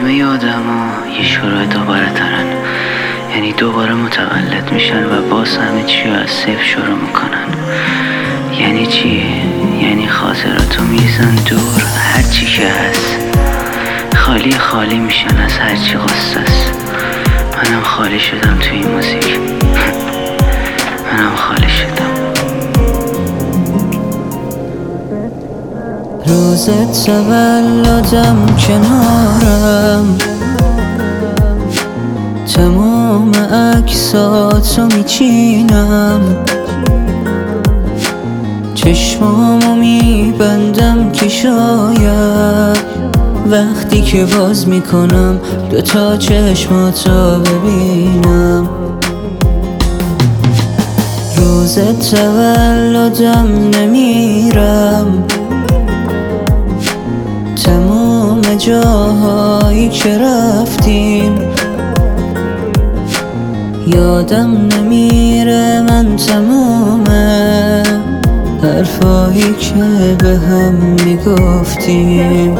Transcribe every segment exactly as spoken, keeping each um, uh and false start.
همه آدم ها یه شروع دوباره ترن، یعنی دوباره متولد میشن و باز همه چی رو از صفر شروع میکنن. یعنی چی؟ یعنی خاطراتو میریزن دور، هرچی که هست خالی خالی میشن از هرچی قصه است. منم خالی شدم توی این موزیک. منم خالی شدم. روز تولدم کنارم، تمام عکساتو میچینم، چشمامو میبندم که شاید وقتی که باز میکنم دوتا چشماتو ببینم. روز تولدم نمیرم، تمام جاهایی که رفتیم یادم نمیره، من تمام حرفایی که به هم میگفتیم.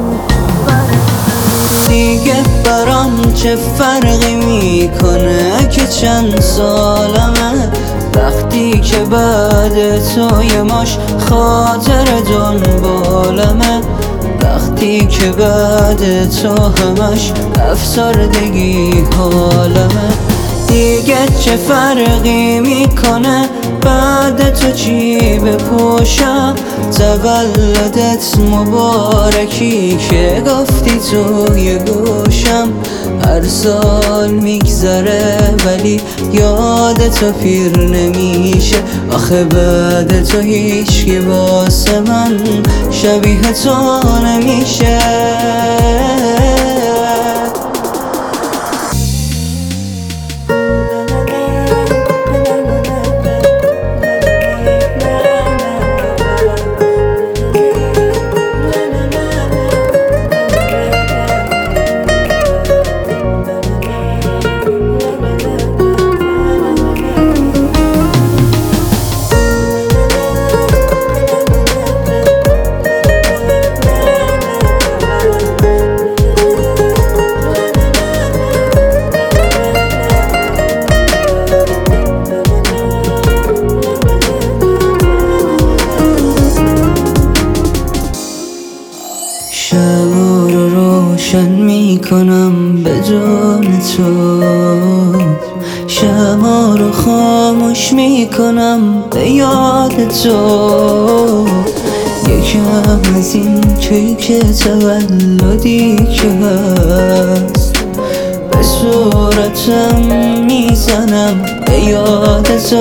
دیگه برام چه فرقی میکنه که چند سالمه، وقتی که بعد تو یه ماش خاطر دنبالمه، وقتی که بعد تو همش افسردگی حالمه. دیگه چه فرقی میکنه بعد تو چی بپوشم؟ تولدت مبارکی که گفتی توی گوشم. هر سال میگذره ولی یاد تو پیر نمیشه، آخه بعد تو هیچکی واسه من شبیه تو نمیشه. شبا رو روشن میکنم بدون تو، شبا رو خاموش میکنم به یاد تو. یکم از این کیک تولدی که هست به صورتم میزنم به یاد تو.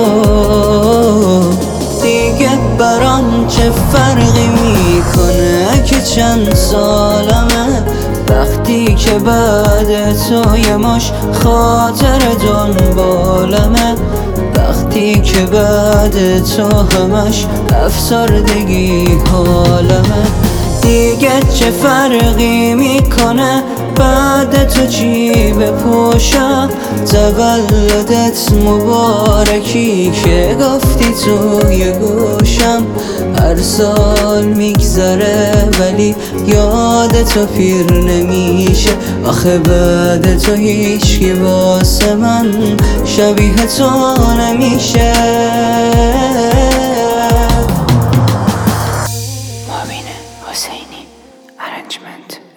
دیگه برام چه فرقی میکنه که چند سالمه، وقتی که بعد تو یه ماش خاطر دنبالمه، وقتی که بعد تو همش افسردگی حالمه. دیگه چه فرقی میکنه بعد تو چی بپوشم؟ تولدت مبارکی که گفتی توی گوشم. هر سال میگذره ولی یاد تو پیر نمیشه، آخه بعد تو هیچکی واسه من شبیه تو نمیشه. مبین حسینی ارنجمنت.